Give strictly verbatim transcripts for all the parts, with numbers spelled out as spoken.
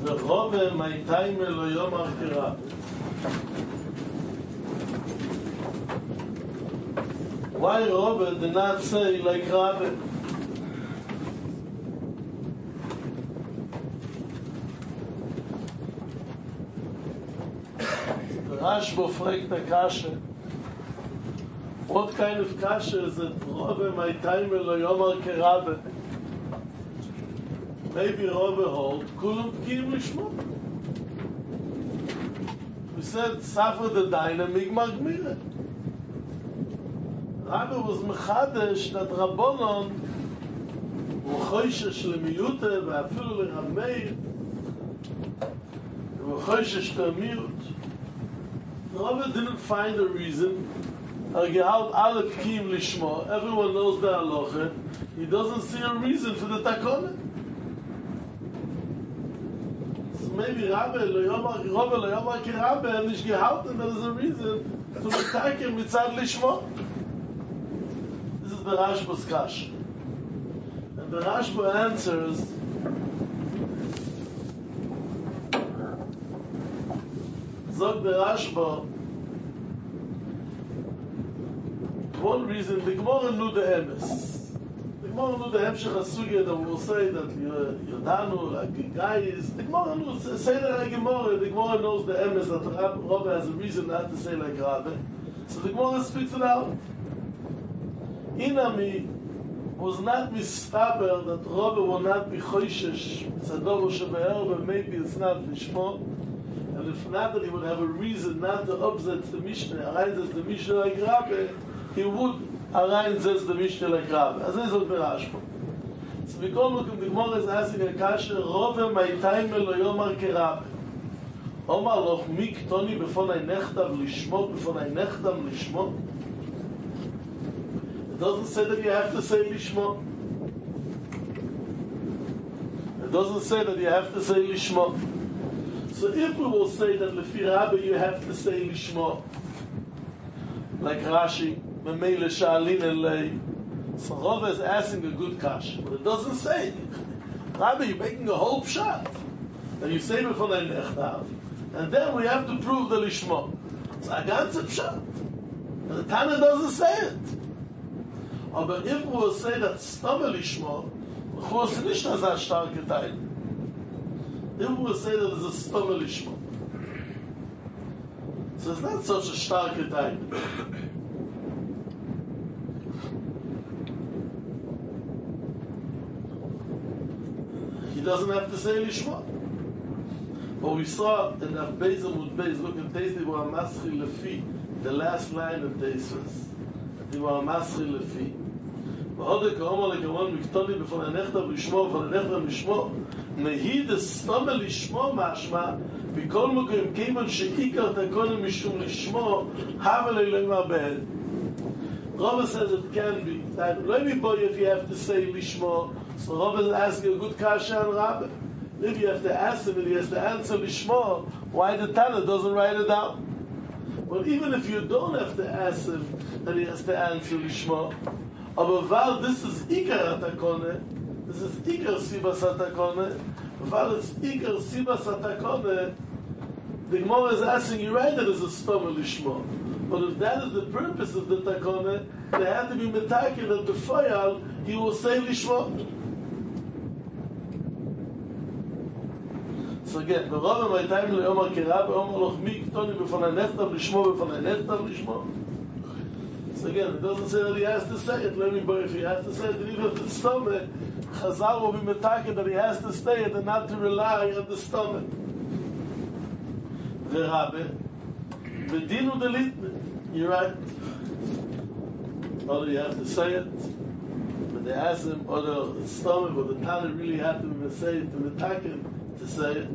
ורוב מאיתיים אלו יום הרכרה. Why Robert did not say like Rabbi? Rashba fragt the kasha. What kind of kasha is it? Robert מאיתיים אלו יום הרכרה. Maybe Robert hold kulam pkiim lishmo. We said Safa the dynamic magmira. Rabbi was mechadesh that Rabbonon u'choishesh lemiyute ve'afilu l'rameir u'choishesh l'miyut. Rabbi didn't find a reason. Al-Gehalt alle pkiim lishmo. Everyone knows the halacha. He doesn't see a reason for the takona. So maybe Rabbi lo yomar Rabbi lo yomar ki Rabbi and ish gehalten there is a reason to be taken mitzad lishmo. The Rashba's kash. And the Rashba answers Zog the Rashba one reason the Gemara knew the emes. The Gemara knew the Hemshech HaSugya that will say that Yodanu, like guys, the Gemara knew, say that like Gemara, the Gemara knows the emes that Rabbi has a reason not to say like Rabbi. So the Gemara speaks it out. Inami was not mistaber that Rabbi will not be choishesh tzadov shebe'er, but maybe it's not lishmo. And if not, that he would have a reason not to upset the Mishnah. Arayin says the Mishnah like Rabbi, he would Arayin says the Mishnah like Rabbi. As is what Berashba. So we call looking, the Gemara is asking a kasha, Rabbi ma'itayim elo yomar keRabbi. Omar loch mi ktoni b'fonai nechtav lishmo, b'fonai nechtam lishmo. It doesn't say that you have to say Lishmo. It doesn't say that you have to say Lishmo. So if we will say that Lefi Rabbi you have to say Lishmo, like Rashi, Memele Sha'alin Elei, so Rava is asking a good kash, but it doesn't say. Rabbi, you're making a whole pshat. And you say before the Nechtav, and then we have to prove the Lishmo. It's a ganze pshat. And the Tana doesn't say it. Aber if we will say that Stama Lishmo, Chos nicht as a starke Teil. If we will say that it's a Stama Lishmo, so it's not such a starke Teil. He doesn't have to say Lishmo. But we saw in the Beis Amud Beis, look at Teis, they were Maschi Lefi, the last line of Teisves. They were Maschi Lefi. ועוד כאומר לכמון מקטוני בפון הנכתב לשמו ופון הנכתב לשמו נהיד הסתומה לשמו משמע בכל מקום כיוון שעיקר תקונם משום לשמו הבל אלוהים הבן. Rava says it can be that let me boy if you have to say lishmo. So Rava is asking a good kasha on Rabbi. If you have to ask him and he has to answer lishmo, why the Tana doesn't write it down? But even if you don't have to ask him and he has to answer lishmo, aber weil this is Ikar Atakone, this is Ikar Sibas Atakone, weil it's Ikar Sibas Atakone, the Gemara is asking you right that it's a Stoma Lishmo. But if that is the purpose of the Takone, they have to be metaken that the Fayal, he will say Lishmo. So again, ברוב המייתיים ליומר כרבי, אומר לך מי כתוני בפון הנכתב לשמו, בפון הנכתב לשמו. So again, it doesn't say that he has to say it. Let me boy if he has to say it, even if it's stomach, Chazal will be metaken that he has to say it and not to rely on the stomach. The Rabbi, the Dinu Delitne, you're right. Or you have to say it, but they ask him, or the stomach, or the Tana really have to be say it to metaken to say it.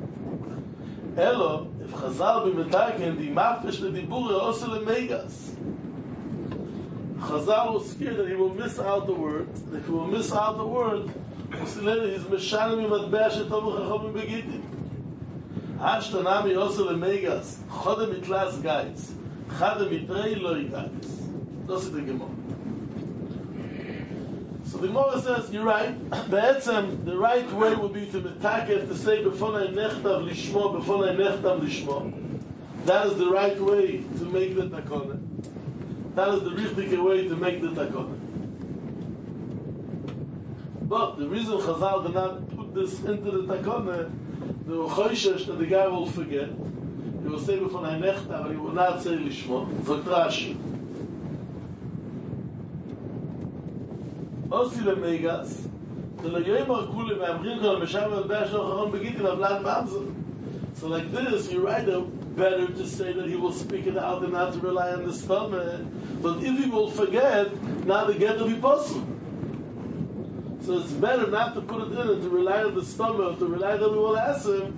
Elo, if Chazal be metaken, the mafresh the dibur also the megas. Chazal was scared that he will miss out the word. If he will miss out the word, he's meshalim imatbeh shetovu chachamim begitim. Hashtanami also the megas. Chode mitlas guys. Chade mitrei loy guys. Das ist the Gemara. So So the Gemara says, you're right. Be'etzem, the right way would be to metakef, to say b'fonai nechtav lishmo, b'fonai nechtav lishmo. That is the right way to make the takona. That is the richtige way to make the takona. But the reason Chazal did not put this into the takona, the choishesh that the guy will forget. He will say b'fonai nechtav, but he will not say lishmo. Zok Rashi. Osi lemegas, the leyoyimar kule me'amrin kol meshav al be'ash nocharon begitin avlan b'amzor. So like this, you write it better to say that he will speak it out and not to rely on the stomach. But if he will forget, now the get will be possible. So it's better not to put it in and to rely on the stomach, to rely that we will ask him.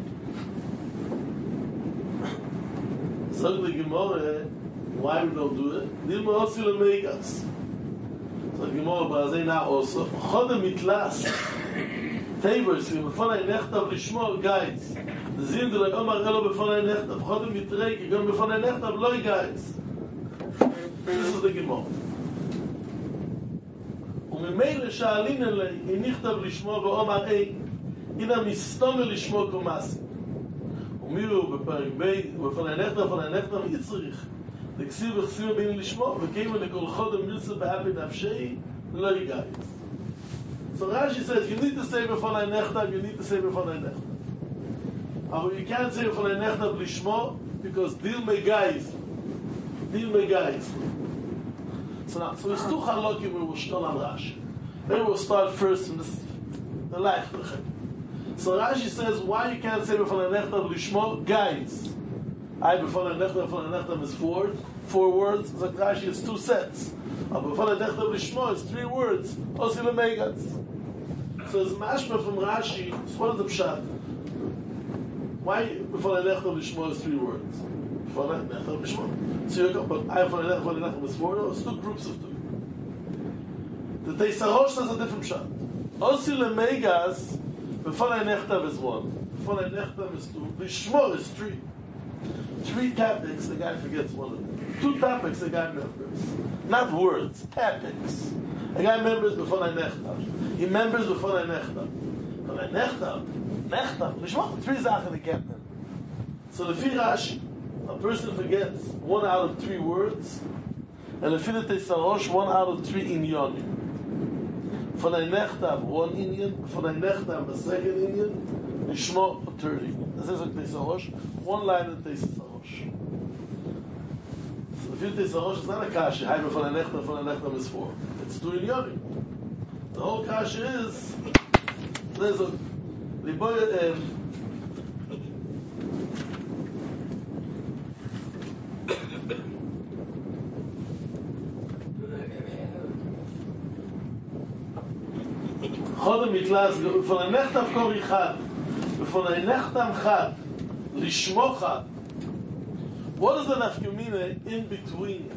So the Gemara, why we don't do it? Dilma osi lemegas. So Gemara Brazena also Chodem mitlas Tabers in before nechtav lishmo guys the zin de Omar elo before nechtav Chodem mitrei gam before nechtav loy guys. This is the Gemara. וממילא שאלין אלי אם נכתב לשמו ואומר אי הנה מסתום לשמו קומאסי ומירו בפרק בי ובפני נכתב בפני נכתב אי צריך לכסיב וכסיב בין לשמו וכאימה לכל חודם נרצה באבי נפשי לא יגייס. So Rashi says you need to say בפני נכתב, you need to say בפני נכתב. אבל you can't say בפני נכתב לשמו because דיל מגייס דיל מגייס. So now, so there's two halakim we will start on Rashi. Maybe we'll start first in this, the life of the So Rashi says, why you can't say b'fonei nechtav lishmo? Guys, I b'fonei nechtav, b'fonei nechtav is four, four words. So Rashi is two sets. But b'fonei nechtav lishmo is three words. Osi lemegas. So it's mashma from Rashi. So what is the pshat? Why b'fonei nechtav lishmo is three words? B'fonei nechtav lishmo. So you go, but I b'fonei nechtav, b'fonei nechtav is four. No, it's two groups of two. The Teisarosh has a different shot. Osi lemegas, b'fonei nechtav is one. B'fonei nechtav is two. Lishmo is three. Three topics, the guy forgets one of them. Two topics, the guy remembers. Not words, topics. The guy remembers b'fonei nechtav. He remembers b'fonei nechtav. B'fonei nechtav, nechtav, lishmo, three zachen he can't remember. So the Rashi, a person forgets one out of three words, and the Teisarosh, one out of three inyanim. B'fonei nechtav, one inyan. B'fonei nechtav, the second inyan. Lishmo, a third inyan. This is a Teisarosh. One line in Teisarosh. So the Teisarosh is not a kasha. Hai b'fonei nechtav, b'fonei nechtav is four. It's two inyanim. The whole kasha is there's a liboy. Um, Chodem mitlas b'fonei nechtav kori chad, b'fonei nechtav chad, lishmo chad. What is the nafkamina in between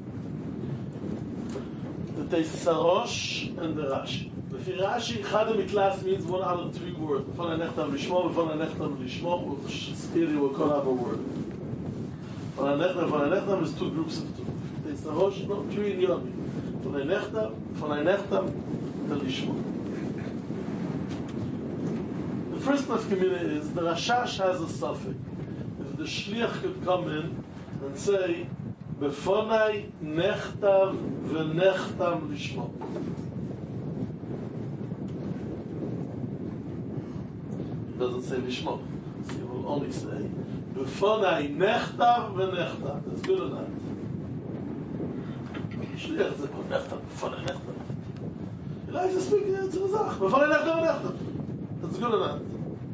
the Teisarosh and the Rashi? The Rashi Chodem mitlas means one out of three words. B'fonei nechtav lishmo, b'fonei nechtav lishmo, Spiri will call up a word. B'fonei nechtav, b'fonei nechtav is two groups of two. Teisarosh, no, three in Yomi. B'fonei nechtav, b'fonei nechtav, and lishmo. The first nafkamina is the Rashash has a suffix. If the shliach could come in and say, "Befonai nechtav v'nechtam lishmo," it doesn't say lishmo. So he will only say, "Befonai nechtav v'nechtam." That's good enough. Shliach says, "Nechtav, befonai nechtav." He likes to speak to the Zach. Befonai nechtav v'nechtam. That's good enough.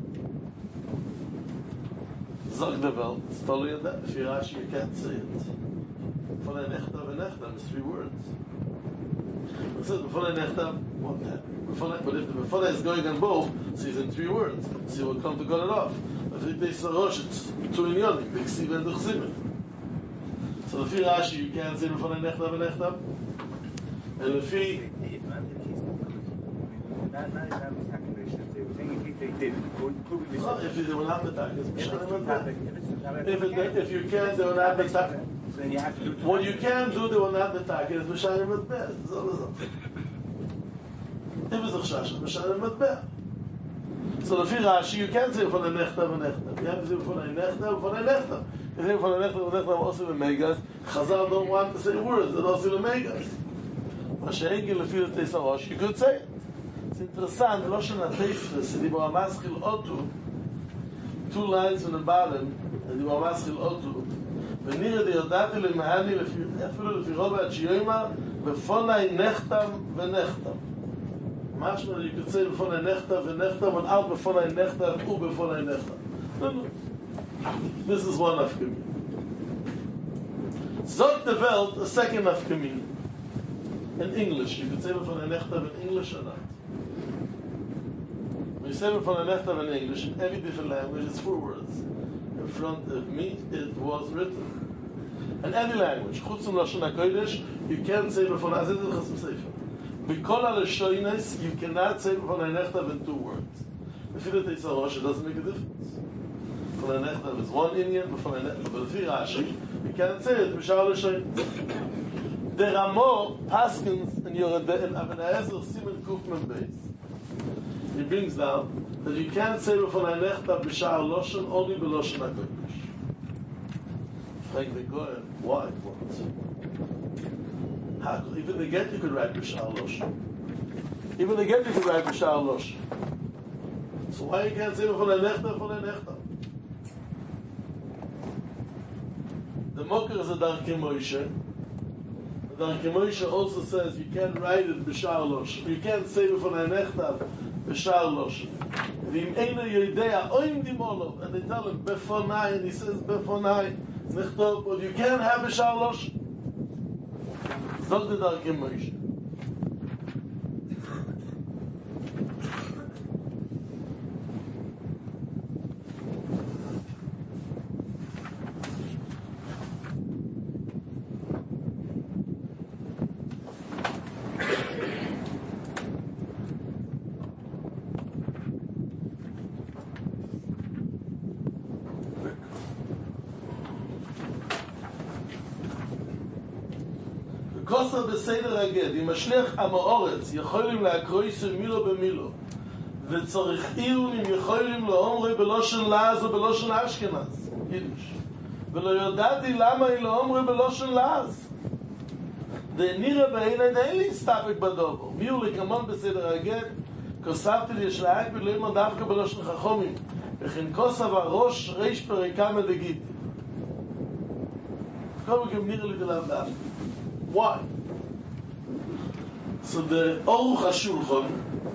Zog the belt, it's totally in that. If you're Rashi, you can't say it. B'fonei nechtav and nechtav is three words. It says b'fonei nechtav, one time. But if the b'fonei is going on both, so he's in three words. So he will come to cut it off. If it takes a rosh, it's two in yonim, the ksiv and the chsimen. So if you're Rashi, you can't say b'fonei nechtav and nechtav. And if he... Well, if they will have the tag, if, it, if you can, they will have the tag. What you can do, they will have the tag. It's Mishayim at best. If it's a chashash, Mishalim Matbeh. So the Rashi, you can't say from the Nechta and Nechta. You have to say from the Nechta and from the Nechta. If you say from the Nechta and Nechta, also the Megas, Chazal don't want to say words, they're also the Megas. Mashiach Lefil Teisarosh, you could say it. It's interessant, the Lashon HaTeifes, the Dibur HaMaschil Otu, two lines from the bottom, the Dibur HaMaschil Otu, ונראה דיודעתי למהני אפילו לפי רוב הציומה בפוני נחתם ונחתם. משמע, you could say בפוני נחתם ונחתם, and out בפוני נחתם ובפוני נחתם. No, no. This is one afkami. Zog the Welt, a second afkami. In English, you could say בפוני נחתם in English or not. When you say בפוני נחתם in English, in every different language, it's four words. In front of me, it was written. In any language, chutz from Lashon HaKodesh, you can't say before Azid al-Chasam Sefer. B'kol al-Shoynes, you cannot say before Nechtav in two words. If you don't say Rosh, it doesn't make a difference. Before Nechtav is one Indian, before Nechtav, but if you Rashi, you can't say it, B'shar al-Shoynes. The Ramo Paskins in Yoredeh, in Aben Ha'ezer, Simen Kufman Beis. He brings down that you can't say before Nechtav, B'shar al-Loshen, only b'Loshen HaKodesh. Frank the Goyen, why? What? How? Even the get you could write B'shar Losh. Even the get you could write B'shar Losh. So why you can't say for the Nechta, for the Nechta? The Mokker is a Darkei Moshe. The Darkei Moshe also says you can't write it B'shar Losh. You can't say for the Nechta, B'shar Losh. V'im eino yodea oim dimolo, and they tell him Befonai, and he says Befonai. But you can't have a shalosh. Zog the Darkei Moshe. כוסר בסדר הגד, אם השליח עם האורץ יכולים להקרויס מילו במילו וצורך איונים יכולים לאומרי בלושן לעז או בלושן אשכנז יידיש ולא יודעתי למה היא לאומרי בלושן לעז דנראה בעיני אין להסתפק בדובו מי הוא לקמון בסדר הגד כוסבתי לי יש להק בלאמון דווקא בלושן חכומים וכן כוסב הראש ריש פריקה מדגיתי כל מכם נראה לי דלם דווקא. Why? So the Aruch HaShulchan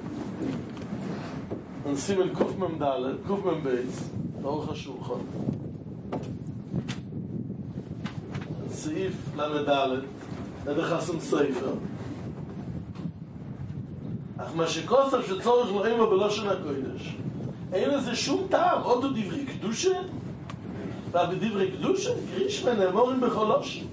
and Simen Kuf Mem Dalet, Kuf Mem Beis, the Aruch HaShulchan Seif Lamed Dalet and the Chasam Sefer אך מה שכוסף שצורך לא אימה בלושן הקודש אין לזה שום טעם עוד הוא דברי קדושה ובדברי קדושה קריש ונאמורים בכל לושן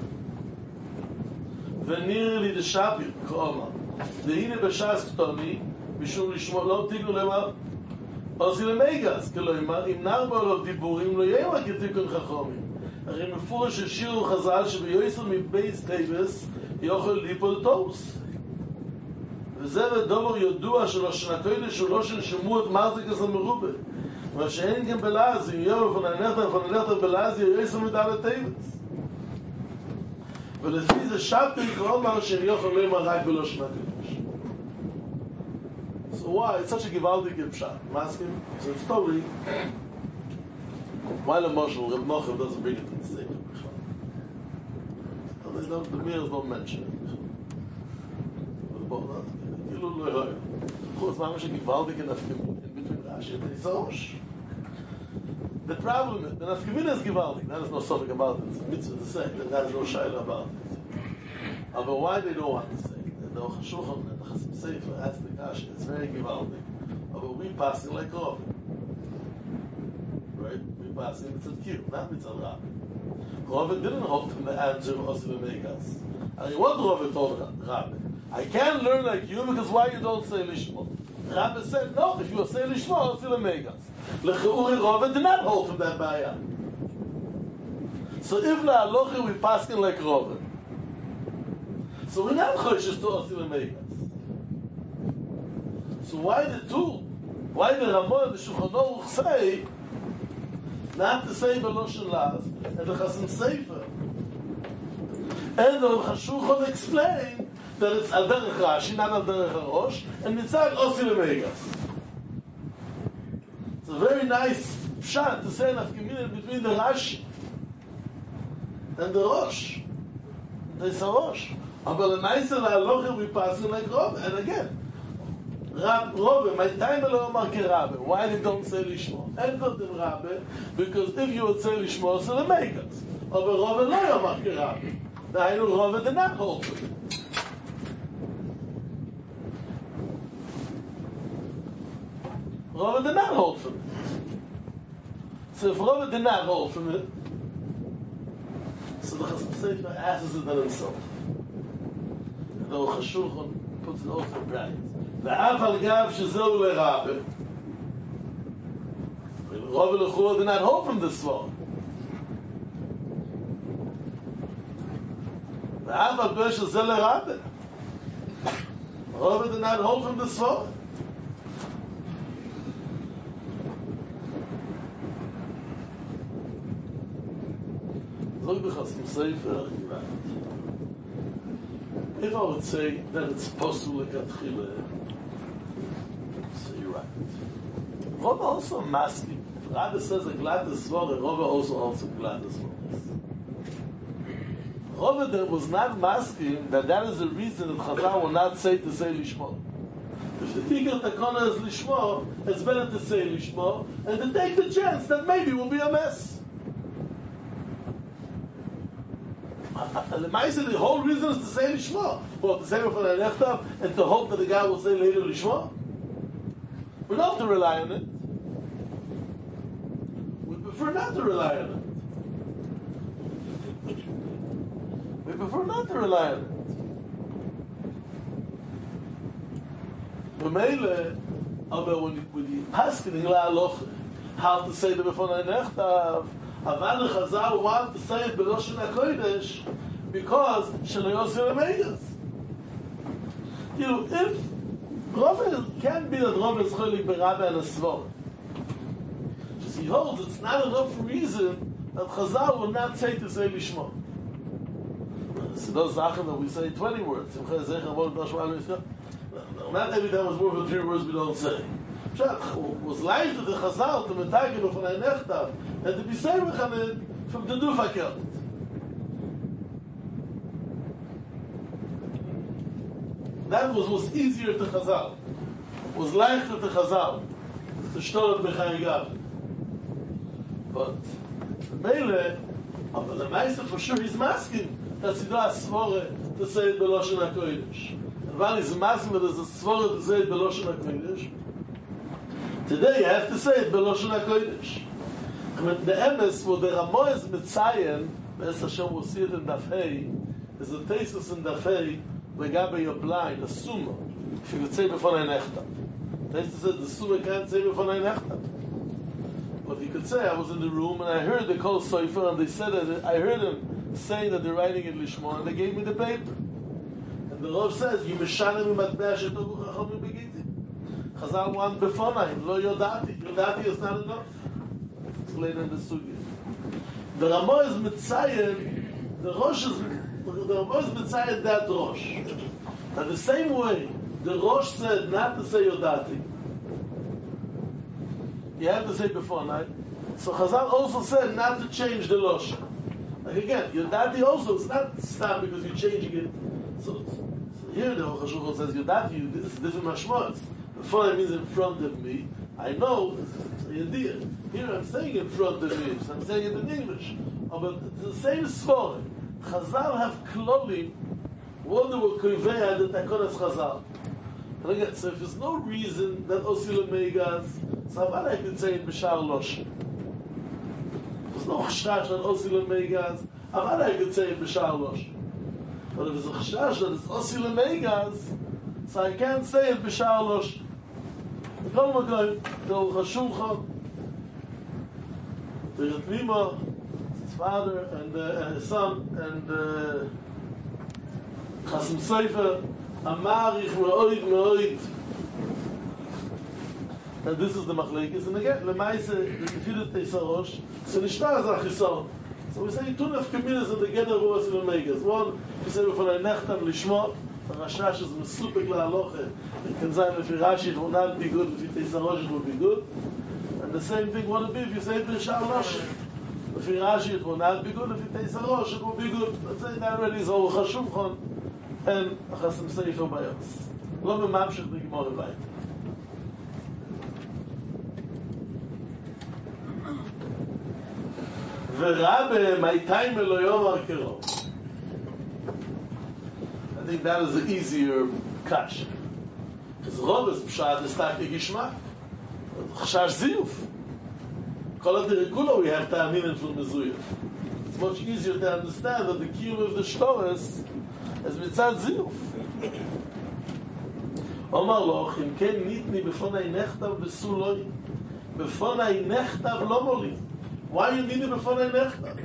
ונראה לי דשאפיר, כאומר, והנה בשעס קטוני, משום לשמוע, לא תיגו למה, עושי למייגס, כלומר, אם נרבו עליו דיבורים, לא יהיה רק כתיקון חכומים. הרי מפורש ששירו חז"ל שביועסר מבייס טייבס, יוכל ליפול טוס. וזה ודובר ידוע שלושן הקודש הוא לושן שמות מרזיקס המרובה. מה שאין גם בלעז, אם יאמר פוננכתר, פוננכתר בלעז, יועסר מדלת טייבס. ולפי זה שבתי כאומר שהם יוכל לאמר רק בלושן הקודש. So why? It's such a givaldik pshat. I'm asking, so it's totally why the Moshel, Reb Nochav doesn't bring it to the Sefer. The, the, the Mears don't mention it. כאילו לא יראה. חוץ מה שגיוולדיק in between Rashi and Yisosh. The problem is, the Nafkamina is givaldik. That is no something about it. It's a mitzvah to say that there is no shayla about it. But why they don't want to say it? The Aruch HaShulchan and the Chasam Sefer asked the Kashi, it's very givaldik. But we pass it like Rov. Right? We pass it mitzvah Kir, not mitzvah Rabbi. Rov didn't hold from the answer of Osi V'Megas. I mean, what Rov told Rabbi? I can't learn like you because why you don't say Lishmo? Rabbi said, no, if you say Lishmo, Osi V'Megas. L'cheuri Rov did not hold from that Baya. So if la'alochi we pass it like Rov, so we're not choishes to Osi V'Megas. So why the two? Why the Ramah and the Shulchan Aruch say not to say Beloshen Las and the Chasam Sefer? And the Shulchan explained that it's Al Derech Rashi, not Al Derech Harosh, and it's not Osi Lemegas. It's a very nice shot to say enough community between the Rashi and the Rosh. They say Rosh. But the nice halacha we pass it like Rov. And again, Rab, Rov, my time alone marke Rabbe. Why they don't say Lishmo? And got them Rabbe, because if you would say Lishmo, so they make us. But Rov no marke Rabbe. I know Rov did not hold for it. Rov did not hold for it. So if Rov did not hold for it, so the Chasam Sefer asks it on himself. The Shulchan puts it also right. The Afal Gav Shezeu LeRabbe. Rov Lechua did not hold from this one. The Afal Gav Shezeu LeRabbe. Rov did not hold from this one. Look at the Chasam Sefer. If I would say that it's possible to get Chile, so you're right. Rava also masking. If Rabbi says a glad svore, Rava also also glad svore. Rava that was not masking that that is the reason that Chazal will not say to say Lishmo. If the Tikkur Takana is Lishmo, it's better to say Lishmo and to take the chance that maybe it will be a mess. The whole reason is to say Lishma. Well, to say it for the Nechtav and to hope that the guy will say later Lishma. We don't have to rely on it. We prefer not to rely on it. We prefer not to rely on it. But Mele, when you ask in the Halacha how to say the before the Nechtav, Aval Chazal want to say it Beloshen HaKodesh because Shelo Yosef Lemegas. You know, if Rov can't be that Rov is Cholik Berabbe and a Svor, just he holds it's not enough reason that Chazal will not say to say Lishmo. So those Sachen that we say twenty words. Not every time it's more than three words we don't say. Was leicht to the Chazal to metagim from ein Nechtav and to be saved from the Dufakelt. That was was easier to Chazal. Was leicht to Chazal to start with Chayigav. But Mele, but the Meister for sure he's masking that he does svore to say it Beloshen HaKodesh. And while he's masking that there's a svore to say it Beloshen HaKodesh, today you have to say it Beloshen HaKodesh. I mean, the emes, what the Ramah is Mitzayen, as Hashem will see it in Daf Hey, is a thesis in Daf Hey, Legabe you're blind, a Summa, if you could say before ein Nechtav. Thesis said the Summa can't say before ein Nechtav. But he could say, I was in the room and I heard the Kol Sofer, and they said that, I heard them saying that they're writing in Lishmo, and they gave me the paper. And the Rav says, you Mishanim Matbeh Shetovu Chachom Begiti. Chazal want befonayim, lo yodati. Yodati is not enough. Explain in the sugi. The Ramah is mitzayen, the Rosh is, the Ramah is mitzayen that Rosh. And the same way, the Rosh said not to say yodati. You have to say befonayim. So Chazal also said not to change the Rosh. Like again, yodati also, it's not stop because you're changing it. So, so here the Rosh Hashanah says yodati, this is different mashmos. Before it means in front of me, I know it's an idea. Here I'm saying in front of me, so I'm saying it in English. Oh, but it's the same story. Chazal have klolim, what they will convey at the Takonas Chazal. And again, so if there's no reason that Osil Megas, so I could say it B'Shar Losh. There's no chashash that Osil Megas, I could say it B'Shar Losh. But if there's a chashash that it's Osil Megas, so I can't say it B'Shar Losh. Kol Makom, the Shulchan, the Ritmima, his father and, uh, and his son, and uh, Chasam Sefer, Amarich Me'oid Me'oid, And this is the machlekes. And again, lemaise the tefillah teisarosh. So nishtar is achisor. So we say two of communities in the gather ruas and omegas. One, we say before I nechtam lishmo. The rashash is mesupek laaloche. It can say if Rashi it will not be good. If teisarosh it will be good. And the same thing would be if you say b'shal Moshe. If Rashi it will not be good. If teisarosh it will be good. Let's say that already is all chashuvchon. And chasim sefer bayos. Lo memamshich the Gemara weiter. V'rabe my time lo yomar kero. I think that is an easier kash. Because Robes pshat is takti gishmak. Chashash ziyuf. Kol ha-dirikula we have ta'aminin from mezuyuf. It's much easier to understand that the kiyum of the shtoras is mitzad ziyuf. Omar loch, im ken nitni befonai nechtav v'suloi, befonai nechtav lo moli. Why you need it befonai nechtav?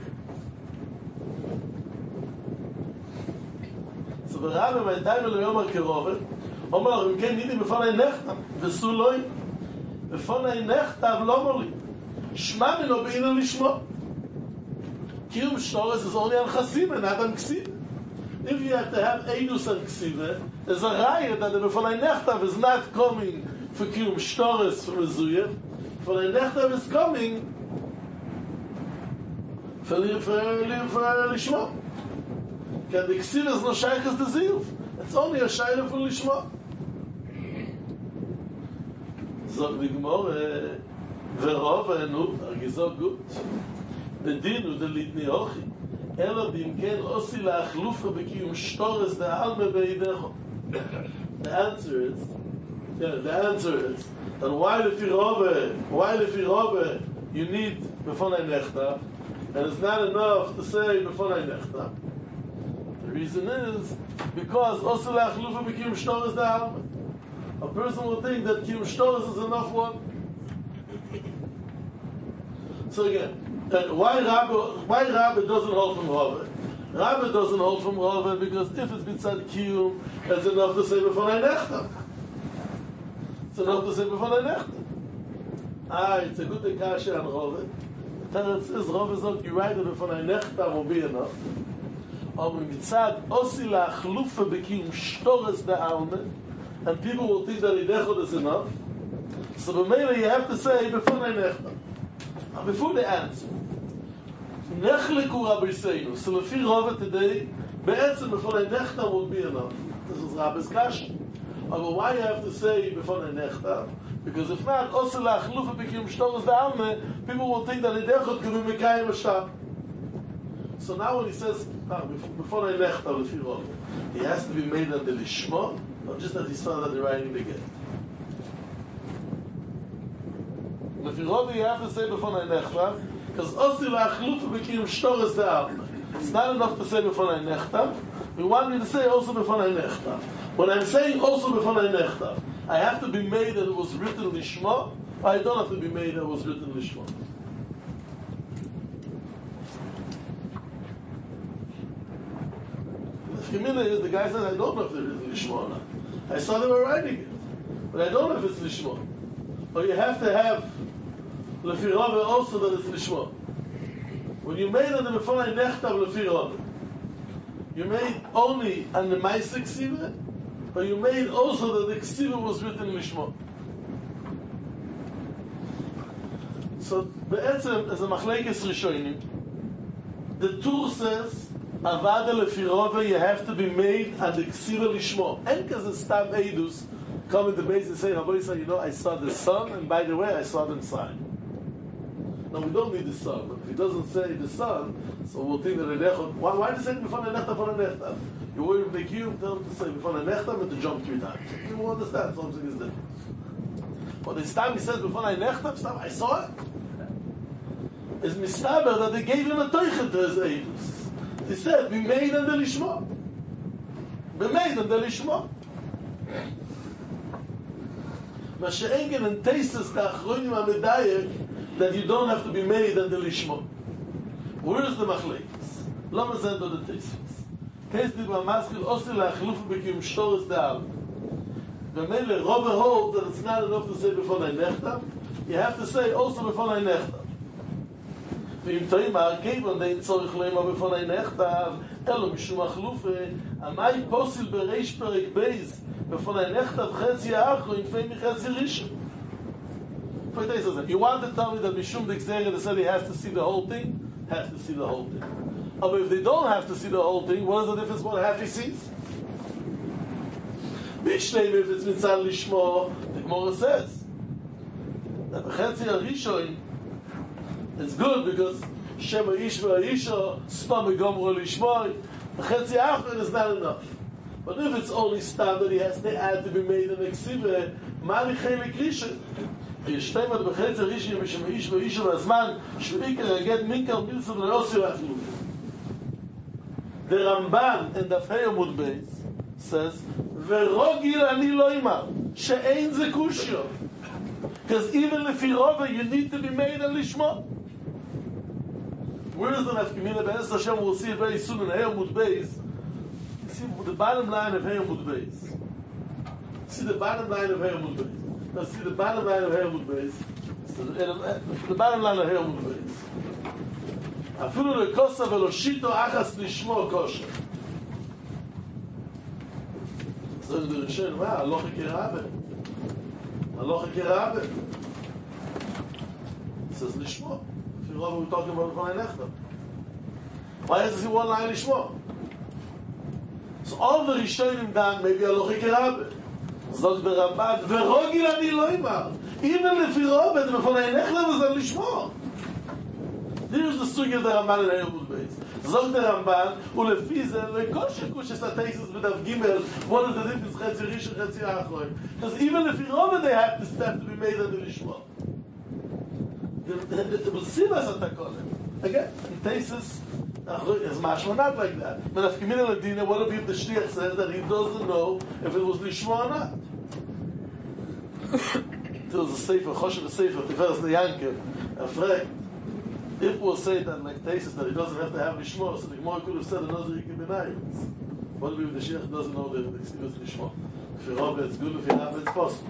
So the Rabbi, my time lo yomar kerovet, Omar loch, im ken nitni befonai nechtav v'suloi, befonai nechtav lo moli. Shma mino be'ina lishmo. Kiyum shtoras is only on chasiva, not on ksiva. If you have to have Eidus and Ksiva, there's a raya that the B'fonai Nechtav is not coming for Kiyum Shtoris for Mezuyev. B'fonai Nechtav is coming for Lishmo. Because the Ksiva is no Shaykhas to Ziyuf. It's only a Shayla for Lishmo. So the Gemara, Verova enu, Argizot gut, Bedinu de Litni Ochi. אלא במכן עושי להחלופה בקיום שטורס דהלמה בידיכו. The answer is, yeah, the answer is, that why לפי רובה, why לפי רובה, you need בפונאי נכתב, and it's not enough to say בפונאי נכתב. The reason is, because עושי להחלופה בקיום שטורס דהלמה. A person will think that קיום שטורס is enough one. So again, Uh, why Rabbi, why Rabbi doesn't hold from Rabbi? Rabbi doesn't hold from Rabbi because if it's Bitzad Kiyum, it's enough to say B'fonai Nechtav. It's enough to say B'fonai Nechtav. Ah, it's a good Ekasha on Rabbi. The Teretz says, Rabbi says, you write that B'fonai Nechtav will be enough. But Bitzad Osi La'achlufa B'kiyum Shtores De'alme, and people will think that Idechot is enough. So b'meila you have to say B'fonai Nechtav. Now before the answer, Nechliku Rabbi Seinu. So if you Rava today, Be'etzem B'fonai Nechtav would be enough. This is Rabbi's Kash. But why you have to say B'fonai Nechtav? Because if not, Osel La'achlufa B'kiyum Shtoros De'alme, people will think that Idechot could be Mekayim Ashtab. So now when he says B'fonai Nechtav, if you Rava, he has to be made on the Lishma, not just that he saw that the writing again. If you Rava, you have to say B'fonai Nechtav, because Osi La'achlufa B'kiyum Shtoros De'alme. It's not enough to say B'fonai Nechtav. We want you to say also B'fonai Nechtav. When I'm saying also B'fonai Nechtav, I have to be made that it was written Lishma, or I don't have to be made that it was written Lishma. The Gemina is, the guy says, I don't know if it is Lishma or not. I saw they were writing it, but I don't know if it's Lishma. Or you have to have Lefi Rava also that it's Lishma. When you made on the B'fonai Nechtav Lefi Rava, you made only on the Maisik Ksiva, but you made also that the Ksiva was written Lishma. So, Be'etzem, as a Machlekes Rishonim, the Tur says, Avada Lefi Rava, you have to be made on the Ksiva Lishma. And because it's Stam Eidus, come in the base and say, Rabbi Yisrael, you know, I saw the sun, and by the way, I saw them sign. Now, we don't need the sun, but if he doesn't say the sun, so we'll think that Nechtav. Why, why does he say B'fonai Nechtav, B'fonai Nechtav? You wouldn't make you tell him to say B'fonai Nechtav and to jump three times. You will understand something is different. But this time he says B'fonai Nechtav, stop, I saw it. It's mistaber that they gave him a teichen to his Eidus. He said, be made on the Lishma. Be made on the Lishma. Masha'engen and tastes the Achronim HaMedayek that you don't have to be made on the Lishma. Where is the Machlekes? Lama send on the tastes. Tastes the Maskil Osi La'achlufa B'kiyum Shtoros De'alme. the mele Robber holds that it's not enough to say before I nechtam. You have to say also before I nechtam. ואם תאמר, כיוון די צורך למה בפון אי נכתב, אלו משום החלופה, המאי פוסיל בריש פרק בייז, בפון אי נכתב חצי האחרו, עם פי מחצי ראשון. You want to tell me that Mishum Dixere said he has to see the whole thing? Has to see the whole thing. But if they don't have to see the whole thing, what is the difference what half he sees? Bishleim, if it's mitzal lishmo, the Gemara says that b'chetzi harishon it's good because Shema Ish v'Aisha Stam Gomro Lishmoy. B'chetzi Achron is not enough. But if it's only Stam that he has to add to be made an eksive, Mari Chelik Rishon. Yishtemad b'chetzi Rishon Shema Ish v'Aisha v'Azman Shv'ikar Aged Minkar Milsad Le'osi Rachlu. The Ramban in Daf Hey Amud Beis says V'rogil ani lo imar she'ein ze kushyo. Because even if you're over, you need to be made a lishma. Where is the nafkamina? Be'ez Hashem, we'll see it very soon in Hey Amud Beis. See the bottom line of Hey Amud Beis. See the bottom line of Hey Amud Beis. Now see the bottom line of Hey Amud Beis. So the, the bottom line of Hey Amud Beis. Afilu lekosa veloshito achas lishmo kosher. So the Rishon, wow, aloha kirabe. Aloha kirabe. It says lishmo. If you're over, we're talking about B'fnai Nechtam. Why does he one line lishmo? So all the Rishonim done, maybe aloha kirabe. Zog the Ramban, v'rogil ani lo imar. Even if you're over, the B'fnai Nechtam is a lishmo. Here's the sugya of the Ramban in Hey Amud Beis. Zog the Ramban, ulefi ze lekol shekush es ateisus b'dav gimel. What is the difference? Chetzi rishon, chetzi achroin. Because even if you're over, they have to step to be made under lishmo. The B'sivas atakolim. Again, in Teisus, it's mashma not like that. But if Kimina Ladina, what if the Shliach says that he doesn't know if it was lishmo or not? There was a sefer, Choshev a sefer, Tiferes Neyankev, a friend. If we'll say that like Teisus that he doesn't have to have lishmo, so the Gemara could have said another Ike B'nayim. What if the Shliach doesn't know that it's lishmo? If you're over, it's good. If you're not, it's possible.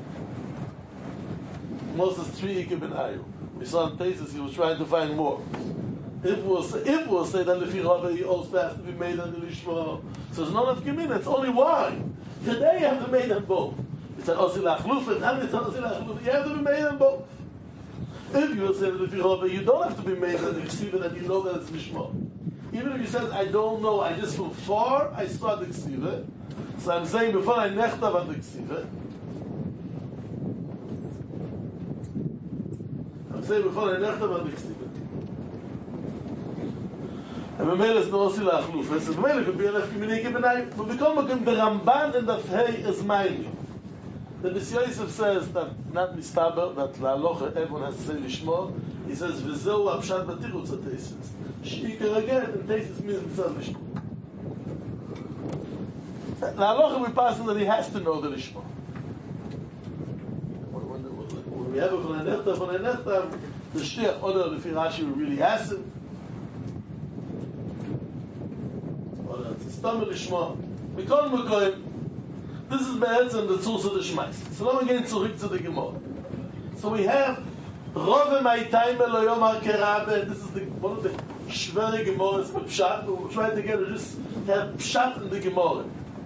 Most is three Ike B'nayim. We saw in Teisus he was trying to find more. If we'll say, if we'll say that if you're over, he also has to be made under lishmo. So it's not of Kimina, it's only wine. Today you have to make them both. It's an Osi Lachluf, and it's an Osi Lachluf. You have to be made them both. If you say that if you're over, you don't have to be made and receive it, and you know that it's lishmo. Even if you said, I don't know, I just from far, I saw the ksiva. So I'm saying, before I nechtav on the ksiva, I'm saying, before I nechtav on the ksiva. And Mamela is no Osi Lachluf. And so Mamela could be an Efkiminike B'nai. But because the Ramban in the Fhei is mine. The Nisi Yosef says that not mistaber, that la'alocha everyone has to say lishmo. He says v'zeu apshat b'tirutz ha'teisus. Sheikar again, and teisus means mitzad lishmo. La'alocha we pass on that he has to know the lishmo. When, when, when we have a B'nai Nechtam, B'nai Nechtam, the shliach order lefi Rashi we really has it. Or it's stam lishmo. Mikol mekoyim. This is Be'etzem the Tzurs of the Shmais. So let me get zurück to the Gemara. So we have Rove Ma'itayim Elo Yomar Kerabe. This is the, one of the Shveri Gemaras with Pshat. We're trying to get it just to have Pshat in the Gemara.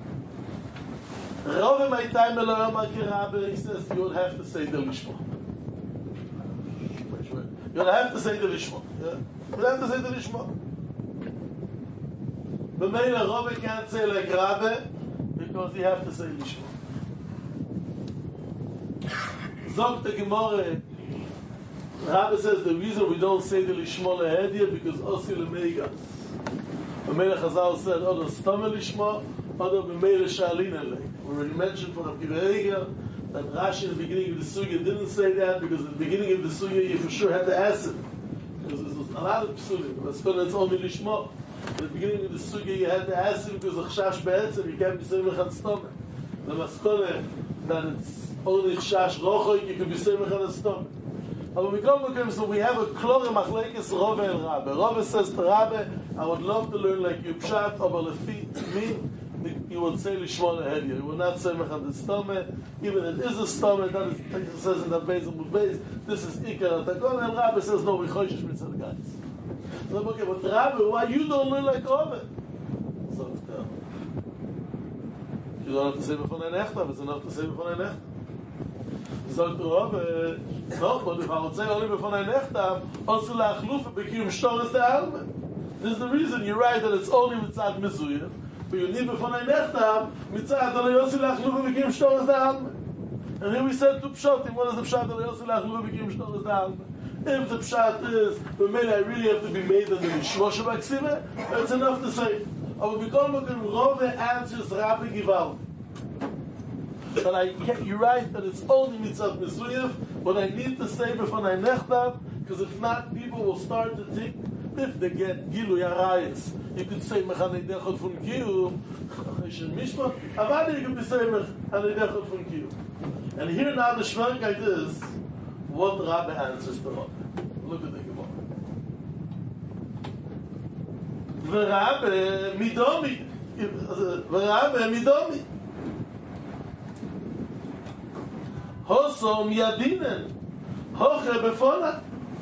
Rove Ma'itayim Elo Yomar Kerabe. He says you would have to say the Lishma. You would have to say the Lishma. Yeah? You would have to say the Lishma. But Meila Rove can't say like Rabbe, because you have to say lishma. Zog the Gemara, Rabbi says the reason we don't say the lishma lehediyah because osi lemeigas. The Melech Hazal said, "Odo stama lishma, odo b'meila shalina lei." We already mentioned for Rabbi Kiva that Rashi in the beginning of the sugya didn't say that because in the beginning of the sugya you for sure had to ask it because there was a lot of psulim. But it's only lishma. In the beginning of the sugya, you had to ask him because of Chash Be'etzem, you can't be saying Mechan Stomach. The Maskone, that it's only Chash Rochoy, you can be saying Mechan Stomach. But when we go back, so we have a Klore Machlekes Rove and Rabbe. Rove says to Rabbe, I would love to learn like you Pshat, but Lefi, me, you would say Lishmon Hedia. You would not say Mechad Stomach, even if it is a stomach, that is, it says in the base of base, this is Ikar Atagon, and Rabbi says, no, we Choishish Mitzvah guys. So, okay, but Rabbi, why you don't learn like Rove? So, yeah. You don't have to say before ein Echtav, it's enough to say before ein Echtav. Sagt Rove, no, but if I would say only before ein Echtav, also la'achlufa b'kiyum shtoris de'alme. This is the reason you write that it's only mitzad Mezuyah, but you need before ein Echtav, mitzad only also la'achlufa b'kiyum shtoris de'alme. And here we said two pshatim. What is the pshat only also la'achlufa b'kiyum shtoris de'alme? If the pshat is, but maybe I really have to be made in the Mishmo Shabbat, it's enough to say. Aber become a Rove answers Rabbi Givaldi. But I can't, you're right that it's only mitzvah Mezuyah, but I need to say before ein Echtav, because if not, people will start to think, if they get Gilu Yarayis, you could say Mechanei Dechot Fun Kiyum, Cheshen Mishpat, Avadi you could be saying Mechanei Dechot Fun Kiyum. And here now the Shmerkite is, what Rabbi answers to Rabbi. Look at the Gemara. V'Rabbi Midomi. V'Rabbi Midomi. Hosom Yadinen. Hoche Befona.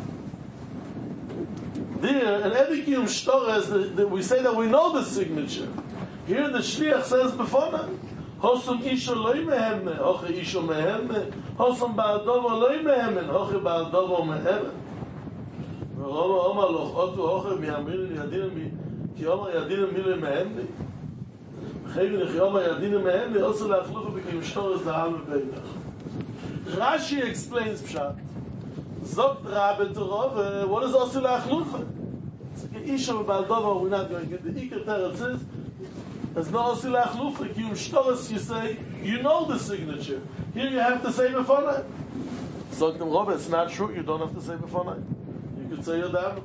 There, and every Kiyum Shtores, we say that we know the signature. Here the Shliach says Befona. Hosom Isho Loi Mehemne. Hoche Isho Mehemne. Hosom Ba'adovo Loi Mehemne. Hoche Ba'adovo Mehemne. Roma Omar Loch Otu Hoche Mi'amirin Yadinen Ki Omar Yadinen Mile Mehemne. Chevin Ki Omar Yadinen Mehemne. Also La'achlufa B'Kiyum Shtores La'am Be'inach. Rashi explains Pshat. Zogt Rabbi to Rove, what is also La'achlufa? It's like Isha Ba'adovo, we're not going to get the Iker Teretz says, there's no also La'achlufa. Kiyum Shtores, you say, you know the signature. Here you have to say Befonai. Zogt them Rove, it's not true, you don't have to say Befonai. You could say Yodam.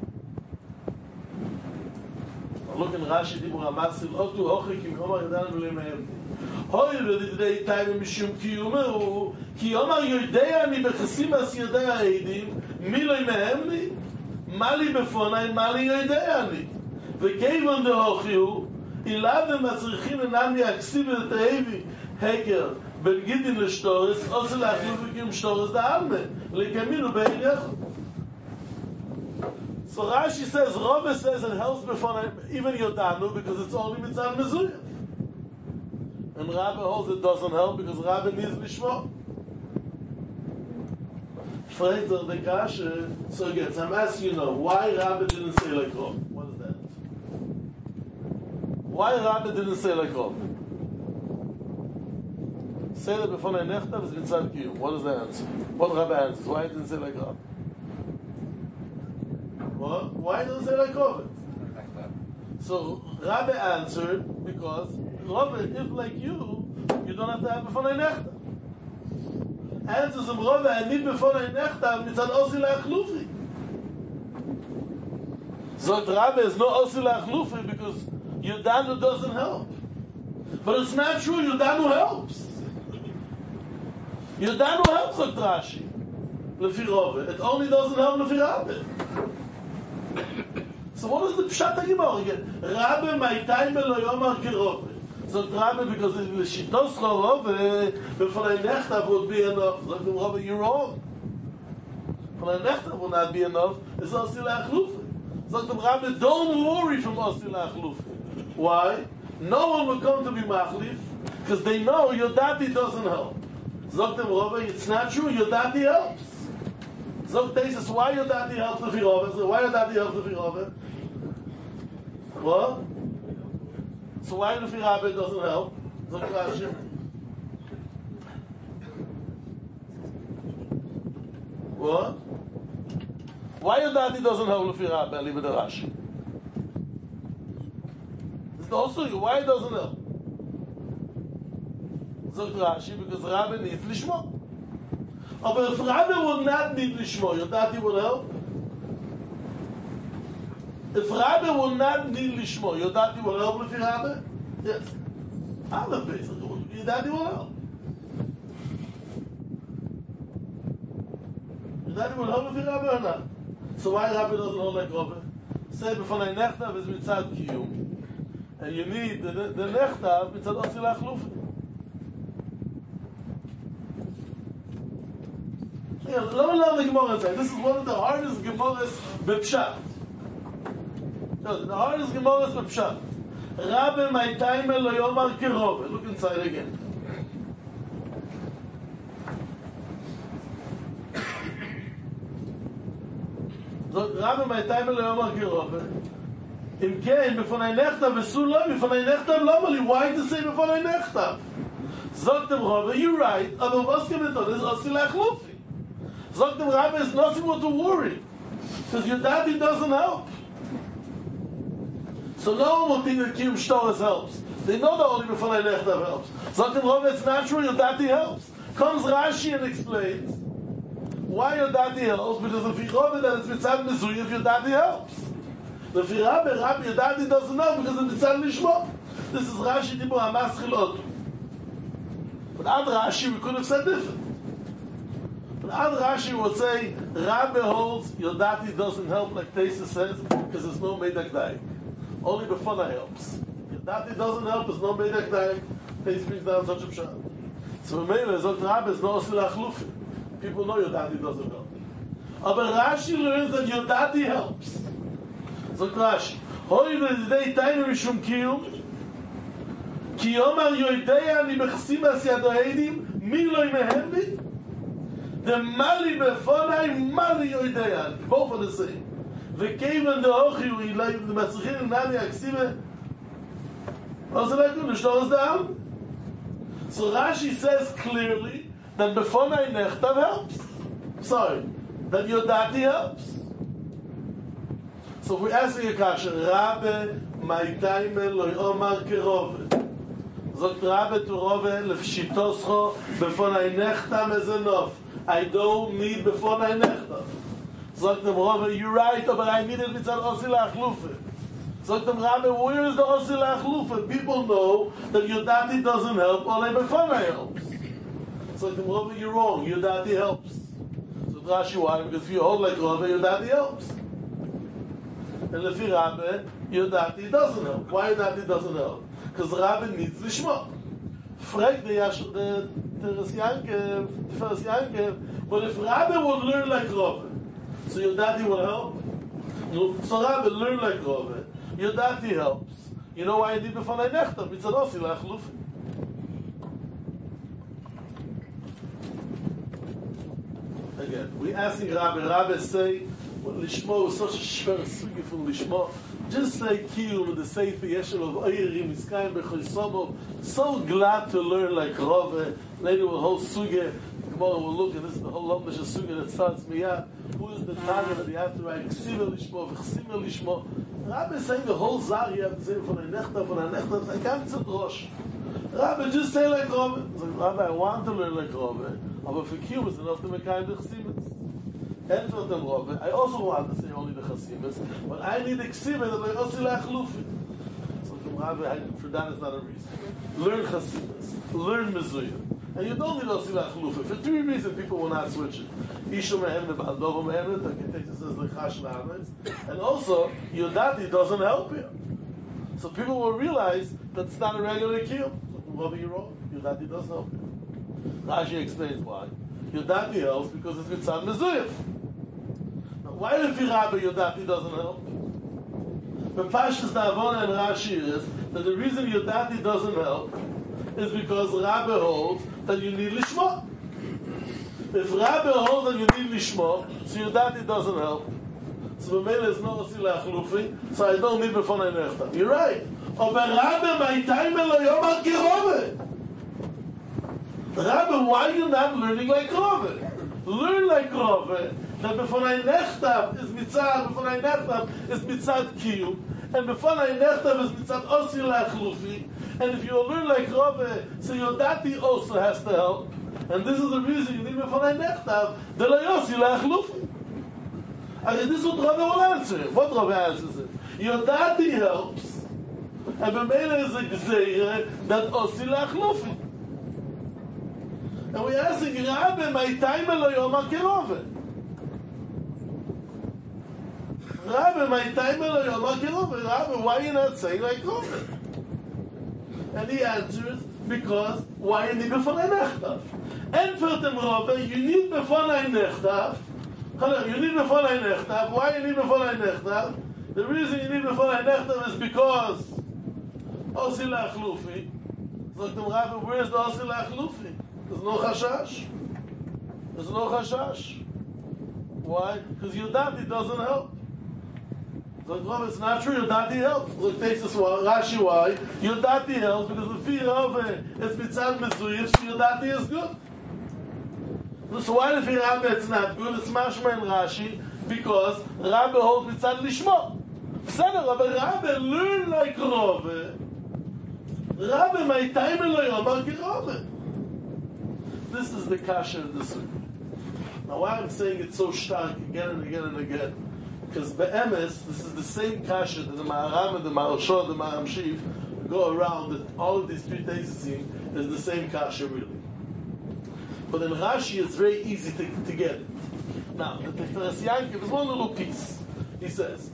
Look in Rashi, Dibur HaMatzil, Otu Hoche, Kim Omar Yadan V'lei Mehem. Hoy V'didei Taim Mishum Kiyumehu, Ki Omar Yodei Ani Bechesim As Yodei Ha'edim, Miloi Mehemni, Mali Befonai, Mali Yodei Ani. V'keivon de Hochiu, Ilav Dem Atzrichim Enam Yaksiv V'tehevi, Heker, Ben Gidin L'Shtores, Ose La'achlufa B'Kiyum Shtores Da'alme, L'Kaminu Be'in Yechon. So Rashi says, Rove says it helps before even Yodanu because it's only mitzvah Mezuyah. And Rabbi holds it doesn't help because Rabbi needs Lishmo. Freitzer the Kashe, so again, so I'm asking you now, why Rabbi didn't say like Rove? What is that? Why Rabbi didn't say like Rove? Say that before Nechtav is mitzvah Kiyum. What is the answer? What Rabbi answers? Why didn't say like Rove? What? Why doesn't say like Rove? So Rabbi answered because Rove, if like you, you don't have to have before ein Echtav. Answers him Rove, I need before ein Echtav mitzad osi la'achlufi. So Rabbi is no osi la'achlufi because Yodanu doesn't help. But it's not true. Yodanu helps. Yodanu helps like Rashi. Lefi Rove. It only doesn't help Lefi Rabbi. So what is the Pshat HaGimor again? Rabbi Maitai Melo Yomar Gerove. So Rabbi, because the Shitos Rove before ein Echtav would be enough. So Rabbi, you're wrong. For ein Echtav will not be enough. It's Osi La'achlufa. So Rabbi, don't worry from Osi La'achlufa. Why? No one will come to be Machlif because they know Yodati doesn't help. Zok them Rove, it's not true. Yodati helps. Zok Tesis, why Yodati helps Lefi Rove? Why Yodati helps Lefi Rove? What? So why Lefi Rabbi doesn't help? Zok Rashi. What? Why Yodati doesn't help Lefi Rabbi? Leave it to Rashi. It's also why it doesn't help? Zok Rashi, because Rabbi needs Lishmo. But if Rabbi would not need Lishmo, Yodati would help? If Rabbi would not need Lishmo, Yodati will help with Rabbi? Yes. Other places, Yodati will help. Yodati will help with Rabbi or not? So why Rabbi doesn't hold like Rabbi? Say before ein Echtav is mitzad Kiyum. and you need the, the nechtav, it's an osi lachlufi. Yeah, let me learn the Gemara and say, this is one of the hardest Gemaras b'pshat. No, the hardest Gemaras b'pshat. Rabbe my time lo yomar kirove. Look inside again. So Rabbe my time lo yomar kirove. Im kein b'fonay nechtav v'su lo b'fonay nechtav lomali. Why to say b'fonay nechtav? Sagt dem Rabbe, you're right. Aber was kommt on? Is osi lachlufi. Sagt dem Rabbe, it's nothing more to worry. Because your daddy doesn't help. So no one will think that Kiyum Shtoras helps. They know that only B'fonay Nechtav helps. Sagt dem Rabbe, it's natural, your daddy helps. Comes Rashi and explains why your daddy helps, because if you know that it's Mitzad Mezuyah, your daddy helps. If you Rabbe, Rabbe, your daddy doesn't help because it's Mitzad Lishmo. This is Rashi Dibur HaMaschil Otu. But other Rashi, we could have said different. Other Rashi would say, Rabbe holds, your daddy doesn't help, like Teisa says, because there's no Medak Daik. Only B'fonai helps. Your daddy doesn't help, there's no Medak Daik. Teisa brings down such a pshat. So Mele, Zot Rabbe is no Osi Lachlufi. People know your daddy doesn't help. But Rashi learns that your daddy helps. Zot Rashi, Hoi v'zidei tainu mishum kiyum, ki yomar yoidei ani bechsim as yadohedim, mi lo imehembi? The Mali Befonai, Mali Yoideyan. Both are the same. The cave and the Ochi, like the Matzichin and Nani Aksive. What's it like to slow us down? So Rashi says clearly that Befonai Nechtav helps. Sorry, that Yodati helps. So if we ask you a question, Rabbe, Maitaime, Loi Omar Kerove. Zot Rabbe to Rove, Lefshitoscho, Befonai Nechtav as enough. I don't need before my nechtav. Sagt dem Rabbe, you're right, but I need it mitzad osi lachlufe. Sagt dem Rabbe, where is the osi lachlufe? People know that your daddy doesn't help, only before my helps. Sagt dem Rabbe, you're wrong, your daddy helps. So Rashi, why? Because if you hold like Rabbe, your daddy helps. And lefi Rabbe, your daddy doesn't help. Why your daddy doesn't help? Because Rabbe needs lishma. Frag the Yash, the Teres Yankev, Teres Yankev, but if Rabbe would learn like Rabbe, so your daddy will help. So Rabbe learn like Rabbe, your daddy helps. You know why I did before I nechtav? It's an osi lachlufi. Again, we asking Rabbe, Rabbe say, well, Lishmo is such a shver sugi from Lishmo. Just say Kiyum, the Sefer Yeshem of Oyrim, Iskayim Bechoisomo. So glad to learn like Rove. Later we'll hold Suge. Tomorrow we'll look, and this is the whole Lombish of Suge that starts Miyad. Who is the Tanya that you have to write? Ksiva Lishmo, V'chsima Lishmo. Rabbi is saying the whole Zar you have to say from a Nechta, from a Nechta. I can't sit Rosh. Rabbi, just say like Rove. So, Rabbi, I want to learn like Rove. But for Kiyum it's enough to make kind of Chsimas. And for them Rove, I also want to say only the Chasimas, but I need a Ksiva that I also like Lufi. So the Rabbi, for that is not a reason. Learn Chasimas, learn Mezuyah. And you don't need also like Lufi. For three reasons people will not switch it. Isha Mehemne, Ba'adova Mehemne, the Ketesa says Lechash Na'ametz. And also, your daddy doesn't help you. So people will realize that it's not a regular Kiyum. So Rabbi, you're wrong. Your daddy does help you. Rashi explains why. Your daddy helps because it's Mitzad Mezuyah. Why if you Rabbi your daddy doesn't help? The Pashas Navona and Rashi is that the reason your daddy doesn't help is because Rabbi holds that you need Lishma. If Rabbi holds that you need Lishma, so your daddy doesn't help. So the Mele is no Osila Achlufi, so I don't need B'fonai Nechtav. You're right. But Rabbi, my time lo yomar kirove. Rabbi, why are you not learning like Rove? Learn like Rove. That B'fonai Nechtav is mitzad, B'fonai Nechtav is mitzad Kiyum, and B'fonai Nechtav is mitzad Osi Lachlufi. And if you learn like Rove, so your daddy also has to help. And this is the reason you need B'fonai Nechtav, the Osi Lachlufi. I mean, this is what Rove will answer. What Rove answers it? Your daddy helps, and B'mele is a Gzeire that Osi Lachlufi. And we're asking Rabbi, my time lo yomar kirove. Rabbi, my time lo yomar kirove. Rabbi, why are you not saying like Rove? And he answers, because why you need b'fonay nechtav? Entfert dem Rove, you need b'fonay nechtav. You need b'fonay nechtav. Why you need b'fonay nechtav? The reason you need b'fonay nechtav is because osi la'achlufi. So the Rave, where's the osi la'achlufi? There's no chashash. There's no chashash. Why? Because Yodati doesn't help. So Rove, it's not true. Yodati helps. Look, Tesis, Rashi, why? Yodati helps because the fear of it is mitzad mezuyif, so Yodati is good. So why the fear of it's not good? It's mashma in Rashi because Rabbe holds mitzad lishmo. Beseder, aber Rabbe learn like Rove. Rabbe, my time in Loyomar ki Rove. This is the kasha of the sukkah. Now why I'm saying it so stark again and again and again, because be'emes, this is the same kasha that the Maharam and the Maharsha, the Maharam Shif go around, that all of these three tesis is the same kasha really. But in Rashi it's very easy to, to get it. Now, the Tiferes Yankiv is one little piece. He says,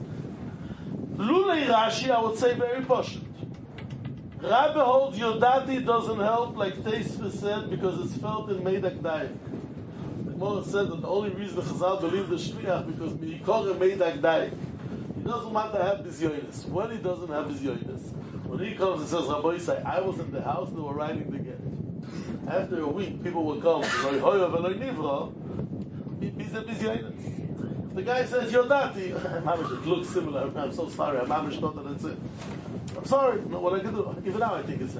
Lulei Rashi, I would say very poshut. Rabbe holds Yodati doesn't help, like Teisva said, because it's felt in Meidak Daik. The Gemara said that the only reason the Chazal believed the Shliach because Meikore Meidak Daik. He doesn't want to have this yoinus. When he doesn't have this yoinus, when he comes and says, Rabbi Yisai, I was in the house, they were writing the get. After a week, people will come, Loi Hoyo Veloi Nivra, he's a busy yoinus. The guy says, Yodati, Mamish, it looks similar. I'm so sorry. I'm Mamish thought that it's it. I'm sorry. No, what I can do? Even now I think it's it.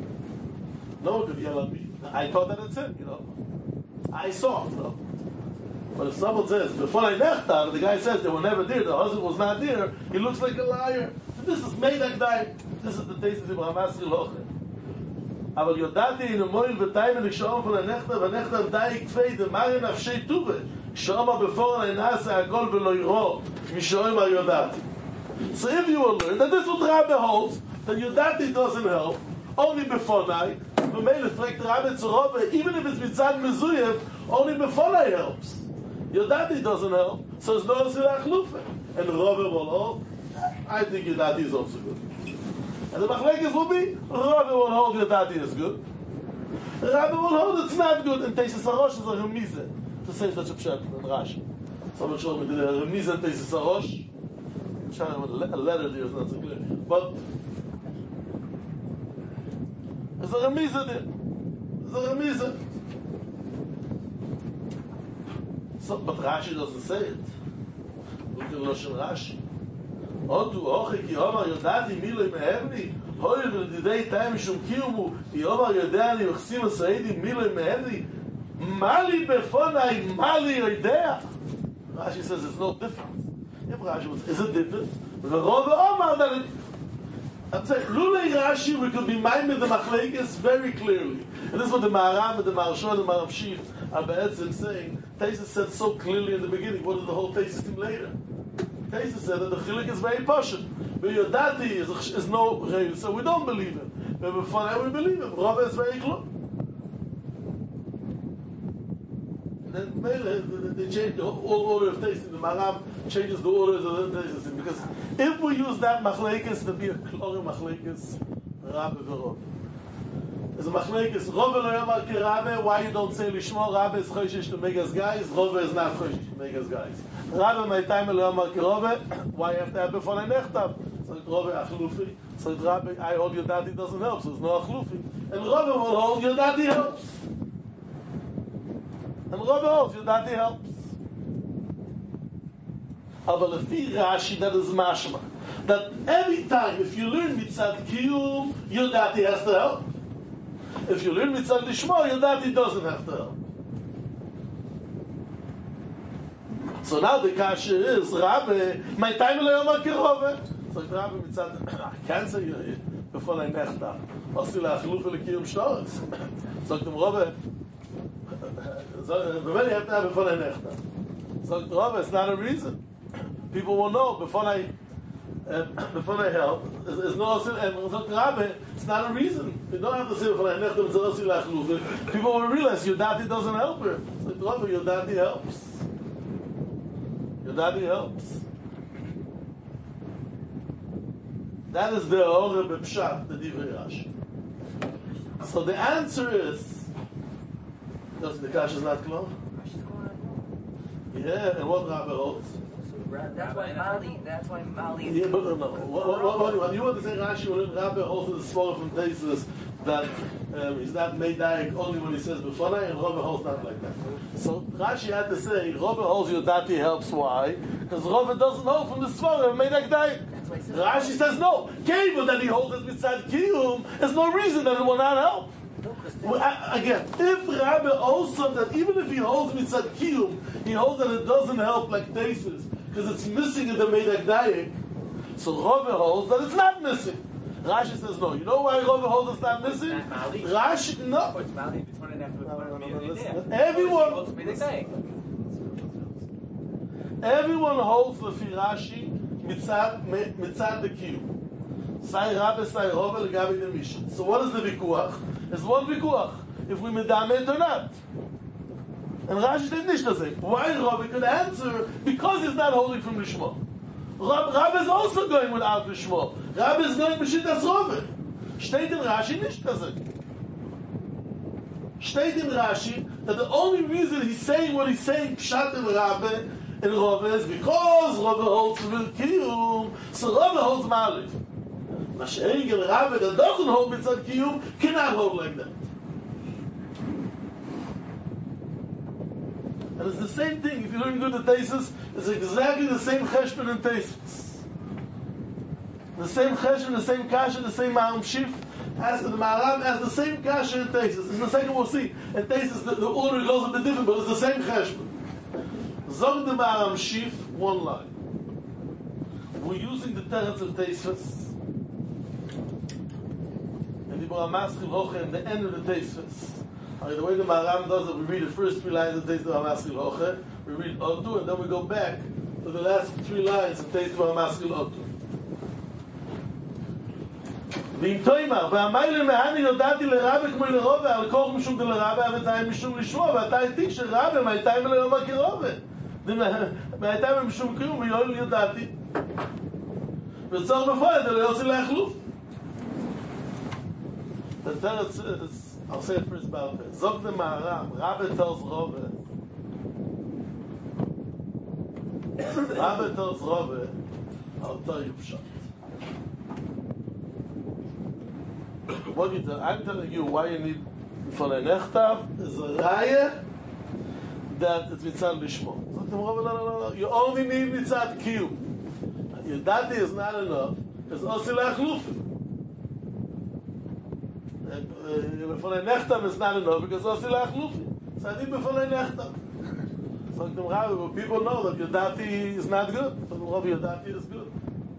No one could yell at me. I thought that it's it, you know. I saw it, you know. But if someone says, before I left out, the guy says they were never there, the husband was not there, he looks like a liar. This is Meidak Daik. This is the taste of Abraham Asri Loche. Aber Yodati in a moil v'tayim and Ikshom von Anechta v'Anechta Daik Tvei de Marin Afshei Tuve. Shoma before I nasa akol v'lo yiro mishoim al Yodati. So if you will learn that this is what Rabbe holds, that Yodati doesn't help, only before night, v'meilef like Rabbe Tzorove, even if it's mitzad mezuyev, only before night helps. Yodati doesn't help, so it's no silach lufe. And Rove will hold, I think Yodati is also good. And the machlekes will be, Rove will hold Yodati is good. Rabbe will hold it's not good, and Teishes Harosh is a remize. To say such a pshat in Rashi. Someone showed me the Remiza Tesis Harosh. I'm trying to a letter there is not so clear. But there's a Remiza there. There's a Remiza. So, but Rashi doesn't say it. Look at Loshen Rashi. Odu ochi ki Omar Yodati miloi mehevni hoil v'didei taim shum kiumu ki Omar Yodani uchsim asaidi miloi mehevni Mali befonai, Mali yoidea. Rashi says there's no difference. If Rashi was, is it different? The Rove Omar that it. I'm saying, Lulei Rashi, we could be minded the Machlekes very clearly. And this is what the Maharam and the Maharsha and the Maharam Shif are be'etzim saying. Tesis said so clearly in the beginning. What is the whole Tesis team later? Tesis said that the Chilik is very poshut. But Yodati is, is no real, so we don't believe him. But befonai we believe him. Rove is very close. Then they change the whole order of tasting. The Maharam changes the orders of the tasting. Because if we use that machlekes to be a klorim machlekes, Rabbe v'Rove. There's a machlekes, Rove lo yomar ki Rabbe, why you don't say lishmo, Rabbe is choishish to make us guys, Rove is not choishish to make us guys. Rabbe my time lo yomar ki Rove, why you have to have before nechtav? So it's Rove achlufi, so it's Rabbe, I hold Yodati doesn't help, so it's no achlufi. And Rove will hold Yodati helps. And Rove holds, Yodati helps. Aber lefi Rashi, that is mashma. That every time, if you learn mitzad kiyum, Yodati has to help. If you learn mitzad lishmo, Yodati doesn't have to help. So now the kasha is, Rabbe, my time lo yomar ki Rove. So Rabbe mitzad, I can't say before I nechta. Osi le'achlufe le'kiyum shtoretz. So Rove, so you have to have before I nechta. So Rove, it's not a reason. People will know before I uh, before I help. There's no and so Rabbe, it's not a reason. You don't have to say before I nechta. It's osi le'achlufe. People will realize Yodati doesn't help her. So Rove, Yodati helps. Yodati helps. That is the Ore B'Pshat, the Divrei Rashi. So the answer is, does the Kash is not clear? Yeah, and what Rabbi holds? That's why Mali. That's why Mali. Yeah, but no. What, what, what, what you want to say, Rashi, when Rabbi holds the small from Tesis that um, he's not made direct only when he says B'fonai, and Rabbi holds not like that. So Rashi had to say Rabbi holds Yodati helps. Why? Because Rabbi doesn't hold from the Svarim made direct. Rashi says no. Kevin that he holds it beside Kiyum, there's no reason that it will not help. Well, I, again, if Rabbi also that even if he holds mitzad kiyum, he holds that it doesn't help like Tesis because it's missing in the Medak Dayek. So Rabbi holds that it's not missing. Rashi says no. You know why Rabbi holds it's not missing? Rashi no. It's Mali. It's one and a half. No, no, no, no, listen. Everyone. Everyone holds the Rashi mitzad mitzad the kiyum. Sai Rabbi, Sai Rabbi, Legabi the Mishnah. So what is the vikuach? There's one vikuach. If we medamet or not. And Rashi did nicht to say. Why Rabbi could answer? Because he's not holding from Lishma. Rab, Rabbi is also going without Lishma. Rabbi is going B'shittas Rabbi. Steht in Rashi nicht to say. Steht in Rashi that the only reason he's saying what he's saying, Pshat in Rabbi, in Rabbi is because Rabbi holds Vil Kiyum, so Rabbi holds Malif. Mashiach Rabbi that doesn't hold mitzad kiyum cannot hold like that. And it's the same thing. If you learn good at Tesis, it's exactly the same cheshbon in Tesis. The same cheshbon, the same kasha, the same ma'am shif, as the Maharam has the same kasha in Tesis. In the second we'll see. In Tesis the, the order goes a bit different, but it's the same cheshbon. Zog the ma'am shif, one line. We're using the teretz of Tesis. In the end of the Teisves. Okay, the way the Maharam does it, we read the first three lines of Teisves HaMaskil Hoche, we read Odu, and then we go back to the last three lines of Teisves HaMaskil Odu. ואם תוימר, והמיילה מהני יודעתי לרבי כמו לרובה, על כוח משום דלרבי, אבל משום לשמוע, ואתה איתי שרבי, מהייתיים אלה יום הכרובה. מהייתיים משום כיום, ויואל יודעתי. וצורך בפועל, זה לא יוצא להחלוף. The Teretz is, I'll say it first about it. Zog the Maharam, Rabbi tells Rabbi. Rabbi tells Rabbi, I'll tell you Pshat. What do you tell? I'm telling you why you need for a nechtav is a raya that it's mitzad lishmo. Zog the Rabbi, no, no, no, no. You only need mitzad kiyum. Your dati is not enough. It's also lachlufi. B'fonei nechtam is not enough because also lachlufi. So I think b'fonei nechtam. So the Rabbi, but people know that your dati is not good. So the Rabbi, your dati is good.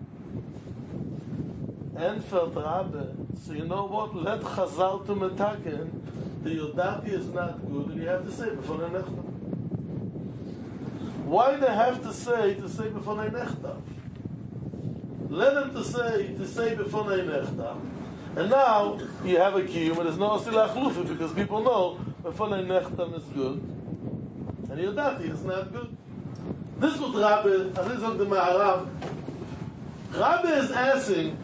And felt Rabbi. So you know what? Let Chazal to metaken. The your dati is not good, and you have to say b'fonei nechtam. Why they have to say to say b'fonei nechtam? Let them to say to say b'fonei nechtam. And now you have a kiyum, and there's no asila chlufi because people know b'fonei nechtam is good, and yodati is not good. This is what Rabbi, as this is what the Maharam, Rabbi is asking,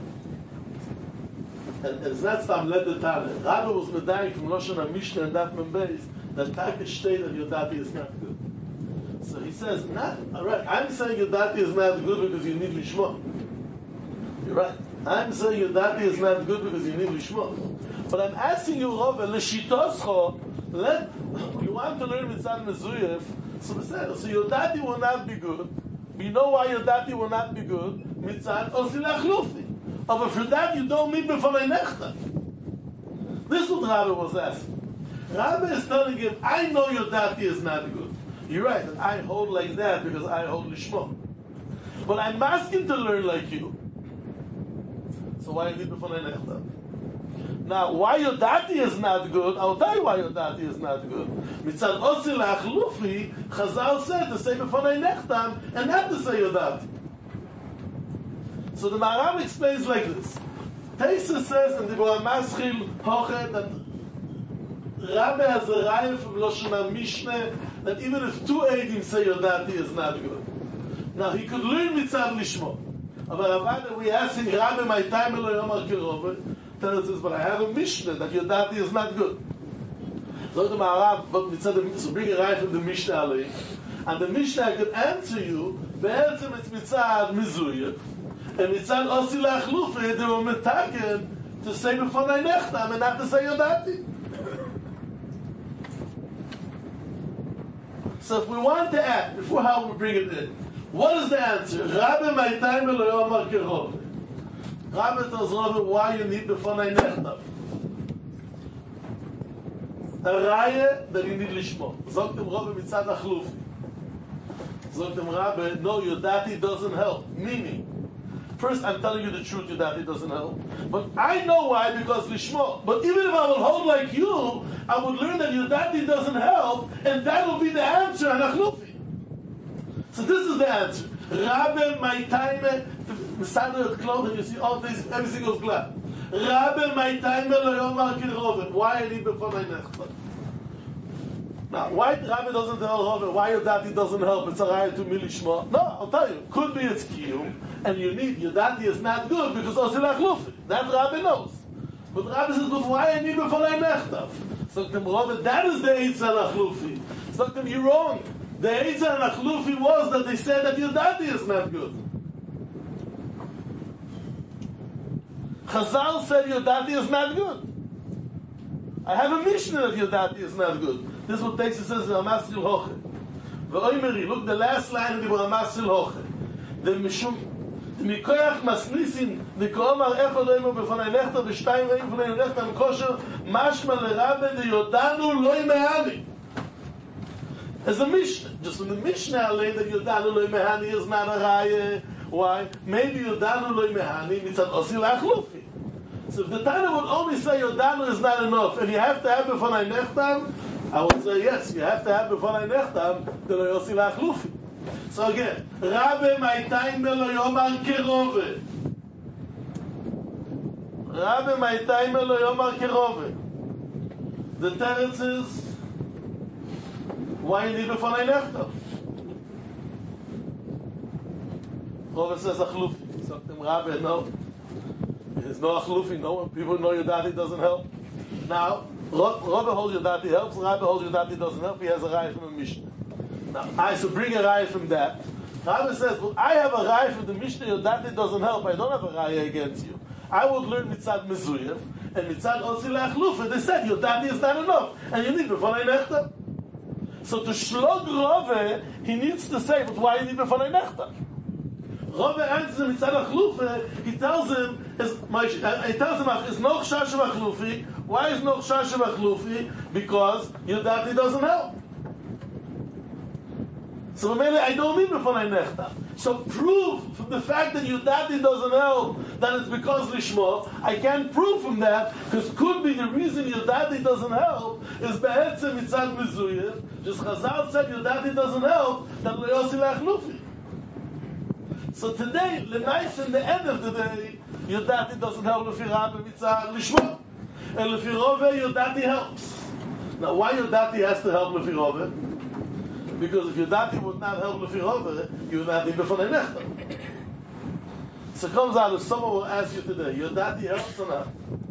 and it's not some let the Tana. Rabbi was medayik from Lashon HaMishnah and Daf Mem Beis that Taka state that yodati is not good. So he says, not all right. I'm saying yodati is not good because you need lishma. You're right. I'm saying your dati is not good because you need lishma. But I'm asking you, Rabbi, l'shitoscho, let you want to learn mitzad mezuyef, so so your dati will not be good. We know why your dati will not be good. Mitzad osilach lufi. But for that you don't need b'fonei nechta. This is what Rabbi was asking. Rabbi is telling him, I know your dati is not good. You're right, and I hold like that because I hold lishma. But I'm asking to learn like you. So why you need b'fonei nechtam? Now, why your dati is not good, I'll tell you why your dati is not good. Mitzad osi la'achlufi, Chazal said to say b'fonei nechtam, and not to say your dati. So the Maharam explains like this. Teisa says, and the Bora Maschil Hoche, that Rabbi has a raya from Lashon HaMishnah, that even if two Eidim say your dati is not good. Now, he could learn mitzad lishmo. But Rabbi, we asking Rabbi, my time Elo Yom HaKirove, Teretz says, but I have a Mishnah that your dati is not good. So the Maharab, but mitzad, so bring a right from the Mishnah Ali, and the Mishnah could answer you, be'etzem it's mitzad mizuyah, and mitzad osi la'achlufi, they were metaken to say b'fonai nechtam and not to say your dati. So if we want to add, before how we bring it in, what is the answer? Rabbi Maitai Melo Yomar Kerov. Rabbi tells Rabbi why you need b'fonai nechtam. A raya that you need lishmo. Zogt dem Rabbi mitzad achlufi. Zogt dem Rabbi, no, your dati doesn't help. Meaning, first I'm telling you the truth, your dati doesn't help. But I know why, because lishmo. But even if I will hold like you, I would learn that your dati doesn't help, and that will be the answer on achlufi. So this is the answer. Rabbi, my time, the Sadr of clothing, you see all this, everything goes glad. Rabbi, my time, why I need before my nechta? Now, why Rabbi doesn't tell Rabbi, why your dati doesn't help? It's a raya to milishma. No, I'll tell you. Could be it's kiyum, and you need, your dati is not good because osil achlufi. That Rabbi knows. But Rabbi says, but why I need before my nechta? So Rabbi, that is the eitzah achlufi. So you're wrong. The eitzah and achlufi was that they said that your dati is not good. Chazal said your dati is not good. I have a Mishnah that your dati is not good. This is what Tesis says in Amasil Hoche. V'oimeri, look, the last line of the Amasil Hoche. The Mishum, the Mikoyach Masnisin, the Koomar Echod Oimer B'fanei Nechta, V'shtayim Reim B'fanei Nechta, M'kosher, Mashma L'Rabbe, the Yodanu Loi Mehani. As a Mishnah, just when the Mishnah alone that Yodanu Loi Mehani is not a raya. Why? Maybe Yodanu Loi Mehani mitzad osil achlufi. So if the Tana would only say Yodanu is not enough, and you have to have b'fanai nechtam, I would say yes, you have to have b'fanai nechtam, the lo yosil achlufi. So again, Rabbi Maitain Melo Yomar Kerove. Rabbi Maitain Melo Yomar Kerove. The teretz is, why you need b'fanai nechtam? Rove says achlufi. Something Rabbi, no. There's no achlufi, no. People know your dati doesn't help. Now, Rove holds your dati helps, Rabbi holds your dati doesn't help. He has a raya from a Mishnah. Now, I should bring a raya from that. Rabbi says, well, I have a raya from the Mishnah, your dati doesn't help. I don't have a raya against you. I would learn mitzad mezuyev, and mitzad osil achlufi. They said, your dati is not enough, and you need b'fanai nechta. So to shlog Rove, he needs to say, but why you need b'fanai nechta? Rove answers him, mitzad achlufi, he tells him, is, uh, he tells him, is no chash of achlufi. Why is no chash of achlufi? Because your dati doesn't help. So maybe I don't need b'fanai nechta. So prove from the fact that your dati doesn't help that it's because lishmo. I can't prove from that, because could be the reason your dati doesn't help is be'etzem mitzad mezuyev. Just Chazal said your dati doesn't help, that lo yosil achlufi. So today, l'nais in the end of the day, your dati doesn't help lefi Rabbi mitzad lishmo. And lefi Rove, your dati helps. Now why your dati has to help lefi Rove? Because if your dati would not help lefi Rove, you would not be b'fanei nechta. So it comes out if someone will ask you today, your dati helps or not?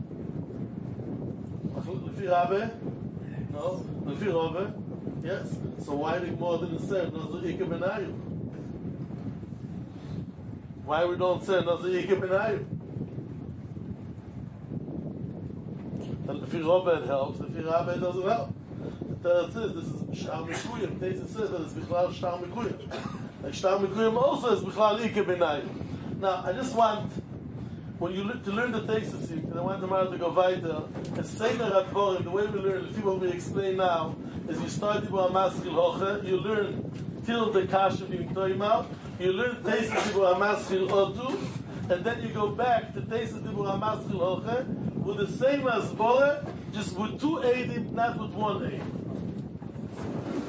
Lefi Rabbi? No. Lefi Rove? Yes. So why the more than said, no Ike Benayu? Why we don't say no Ike Benayu? And Lefi Rove it helps, Lefi Rabbi it doesn't help. The Teretz says this is Shtar Mikuyim. Teretz says that it's Bichlal Shtar Mikuyim. And Shtar Mikuyim also is Bichlal Ike Benayu. Now, I just want, when you to learn the Teretz, and I want tomorrow to go weiter, and say the Radvorim, the way we learn, the what we explain now, is you start Dibur HaMaschil Hoche, you learn till the Kasha being Toimah, you learn Teretz Dibur HaMaschil Odu, and then you go back to Teretz Dibur HaMaschil Hoche, with the same as Bore, just with two Eidim, not with one Eid.